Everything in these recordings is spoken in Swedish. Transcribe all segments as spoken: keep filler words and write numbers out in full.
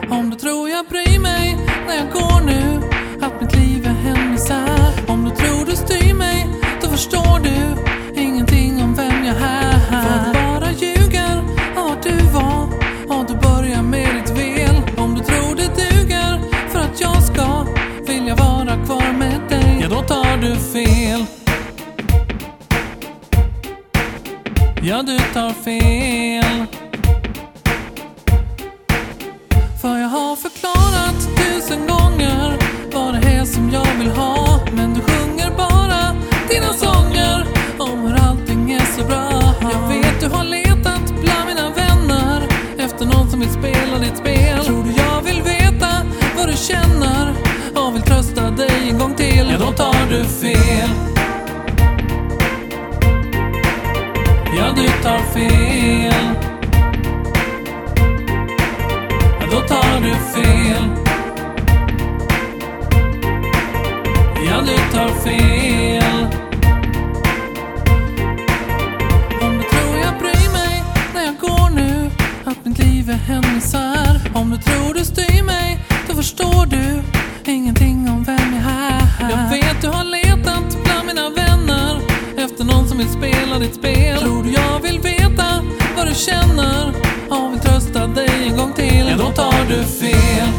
Om du tror jag bryr mig när jag går nu, att mitt liv är en misär. Om du tror du styr mig, då förstår du ingenting om vem jag är. För du bara ljuger om vad du var, och du börjar med ditt vel. Om du tror det duger för att jag ska vilja vara kvar med dig, ja då tar du fel. Ja, du tar fel. För jag har förklarat tusen gånger vad det är som jag vill ha, men du sjunger bara dina sånger om hur allting är så bra. Jag vet du har letat bland mina vänner efter någon som vill spela ditt spel. Tror du jag vill veta vad du känner och vill trösta dig en gång till, ja då tar du fel. Ja, du tar fel. Ja, då tar du fel. Ja, du tar fel. Om du tror jag bryr mig när jag går nu, att mitt liv är en misär. Om du tror du styr mig, då förstår du ingenting om vem jag är. Jag vet du har letat bland mina vänner efter någon som vill spela ditt spel. Tror du jag vill veta vad du känner och vill trösta dig en gång till, ja då tar du fel.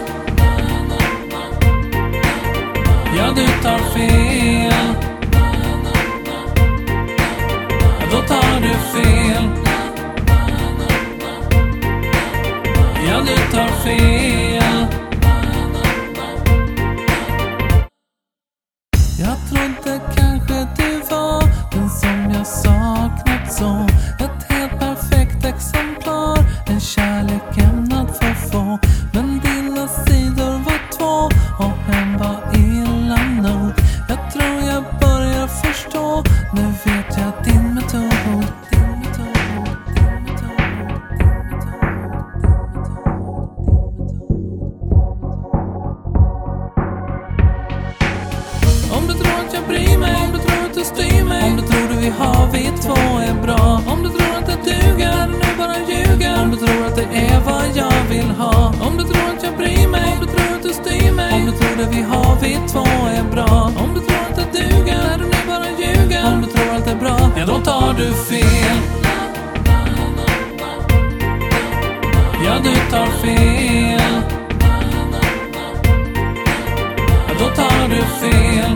Ja, du tar fel. Ja, då tar du fel. Ja, du tar fel. Jag trodde kanske du var den som jag saknat så. Ett helt perfekt exemplar, en kärlek ämnad för få. Men dina sidor var två och en var illa nog. Jag tror jag börjar förstå, nu vet jag din metod. Din metod, din metod, din metod. Om du tror att jag bryr mig, om du tror att du styr mig, om du tror att vi har vi två är bra, om du tror att det duger, är du nu bara ljuger. Om du tror att det är vad jag vill ha, om du tror att jag bryr mig, om du tror att du styr mig, om du tror att vi har vi två är bra, om du tror att det duger, är du nu bara ljuger. Om du tror att det är bra, ja då tar du fel. Ja, du tar fel. Ja, då tar du fel.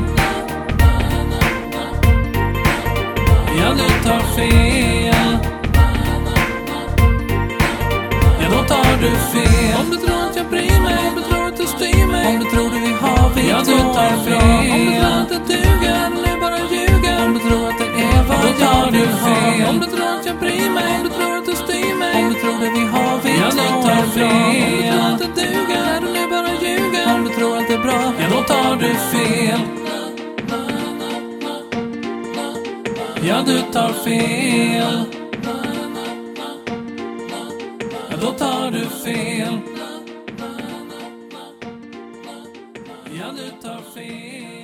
Ja, du tar fel. Ja, då tar du fel. Om du tror att jag bryr mig, om du tror att du styr mig, om du tror att vi har vi ja, du tar fel. Om du tror att det duger, är du nu bara ljuger. Om du tror att det är vad då tar du fel. Om du tror att jag bryr mig, om du tror att du styr mig, om du tror att vi har vi ja, du tar fel. Om du tror att det duger, är du nu bara ljuger. Om du tror att det är bra, ja då tar du fel. Ja, du tar fel. Ja, då tar du fel. Ja, du tar fel.